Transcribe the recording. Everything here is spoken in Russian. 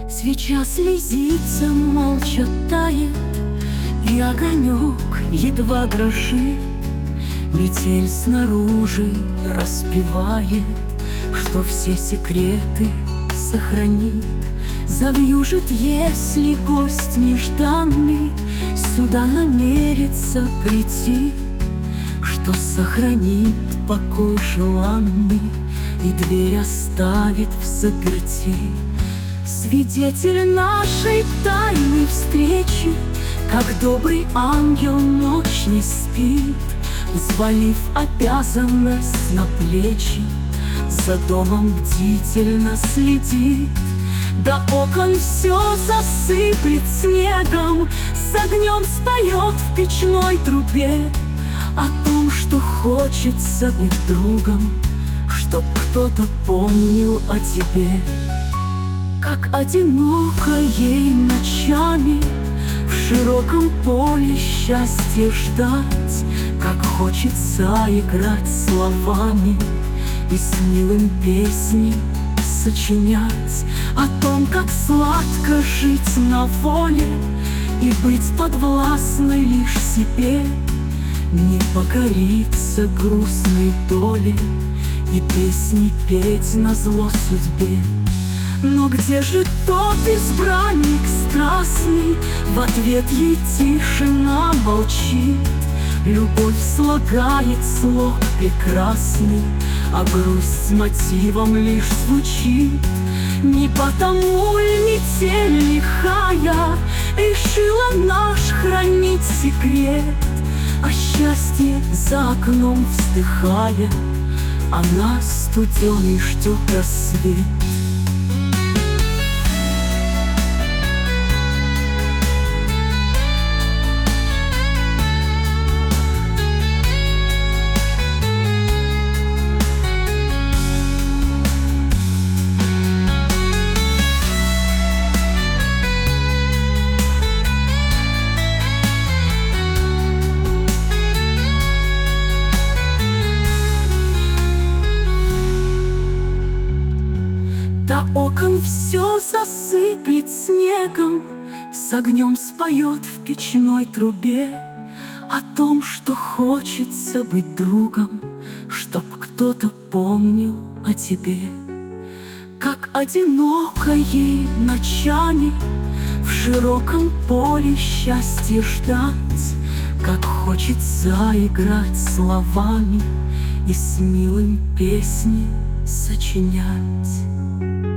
Свеча слезится, молча тает, и огонек едва дрожит. Метель снаружи распевает, что все секреты сохранит. Завьюжит, если гость нежданный сюда намерится прийти, что сохранит покой желанный и дверь оставит взаперти. Свидетель нашей тайной встречи, как добрый ангел ночь не спит, взвалив обязанность на плечи, за домом бдительно следит. До окон все засыплет снегом, с огнем споет в печной трубе о том, что хочется быть другом, чтоб кто-то помнил о тебе. Как одиноко ей ночами в широком поле счастье ждать, как хочется играть словами и с милым песни сочинять о том, как сладко жить на воле и быть подвластной лишь себе, не покориться грустной доле и песни петь назло судьбе. Но где же тот избранник страстный? В ответ ей тишина молчит. Любовь слагает слог прекрасный, а грусть мотивом лишь звучит. Не потому ли метель лихая решила наш хранить секрет, а счастье за окном вздыхая, а нас студеный ждет рассвет. До окон все засыплет снегом, с огнем споет в печной трубе о том, что хочется быть другом, чтоб кто-то помнил о тебе. Как одиноко ей ночами в широком поле счастье ждать, как хочется играть словами и с милым песни сочинять.